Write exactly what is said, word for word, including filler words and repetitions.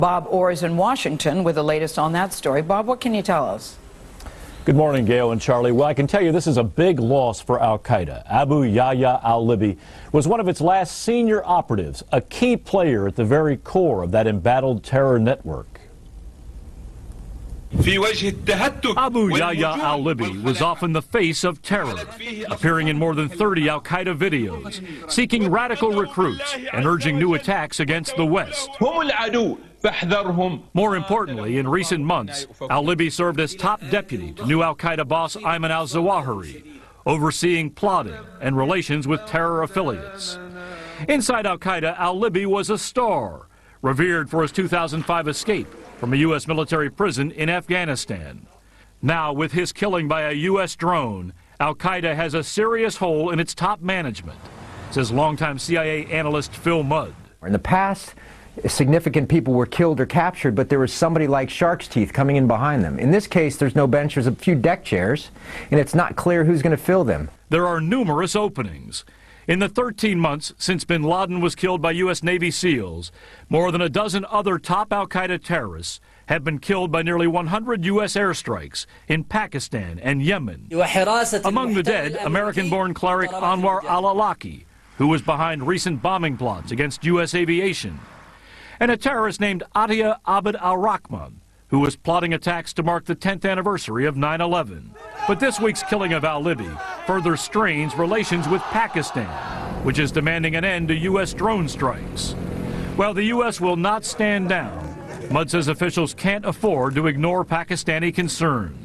Bob Orr is in Washington with the latest on that story. Bob, what can you tell us? Good morning, Gail and Charlie. Well, I can tell you this is a big loss for al-Qaeda. Abu Yahya al-Libi was one of its last senior operatives, a key player at the very core of that embattled terror network. Abu Yahya al-Libi was often the face of terror, appearing in more than thirty al-Qaeda videos, seeking radical recruits and urging new attacks against the West. More importantly, in recent months, al-Libi served as top deputy to new al-Qaeda boss Ayman al-Zawahiri, overseeing plotting and relations with terror affiliates. Inside al-Qaeda, al-Libi was a star, revered for his two thousand five escape from a U S military prison in Afghanistan. Now, with his killing by a U S drone, al-Qaeda has a serious hole in its top management, says longtime C I A analyst Phil Mudd. In the past, significant people were killed or captured, but there was somebody like Shark's Teeth coming in behind them. In this case, there's no bench, there's a few deck chairs, and it's not clear who's going to fill them. There are numerous openings. In the thirteen months since bin Laden was killed by U S Navy SEALs, more than a dozen other top al-Qaeda terrorists have been killed by nearly one hundred U S airstrikes in Pakistan and Yemen. Among the dead, American-born cleric Anwar al-Awlaki, who was behind recent bombing plots against U S aviation, and a terrorist named Atiya Abd al-Rahman, who was plotting attacks to mark the tenth anniversary of nine eleven. But this week's killing of al-Libi further strains relations with Pakistan, which is demanding an end to U S drone strikes. While the U S will not stand down, Mudd says officials can't afford to ignore Pakistani concerns.